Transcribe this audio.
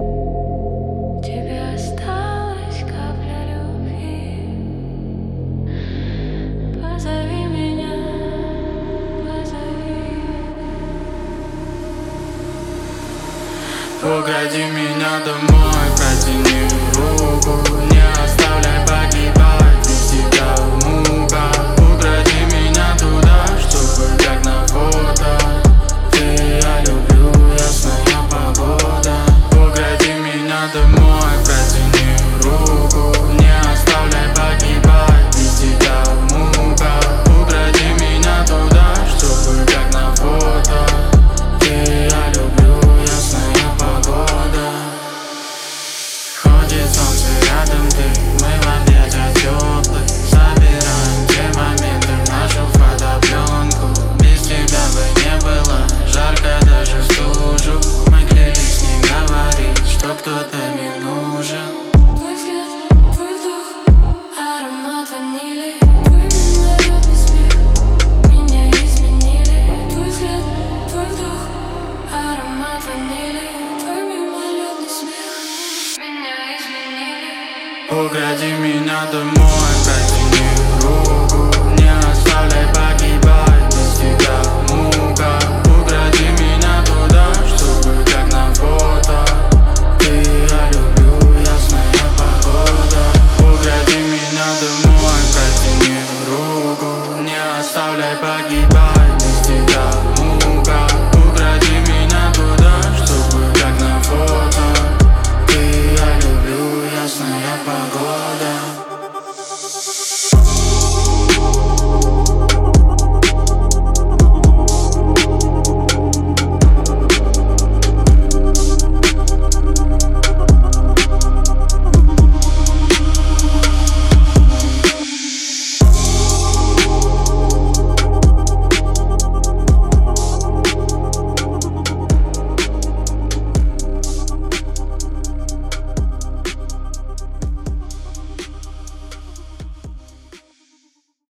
Тебе осталась капля любви. Позови меня, позови. Угоди меня домой, протяни руку, не оставляй погибать без тебя в муках. Укради меня туда, чтобы как на фото. Ты, я люблю, ясная погода. Угоди меня домой, протяни руку, не оставляй погибать без тебя в муках. Укради меня туда, чтобы как на фото. Ты, я люблю, ясная погода. Ходит солнце рядом, ты, мы в объятиях теплых. Собираем те моменты в нашу фотопленку. Без тебя бы не было жарко даже в стужу. Мы клялись не говорить, что кто-то не нужен. Твой взгляд, твой вдох, аромат ванили. Твой мимолетный смех меня изменили. Твой взгляд, твой вдох, аромат ванили. Твой мимолетный смех меня изменили. Угоди меня домой,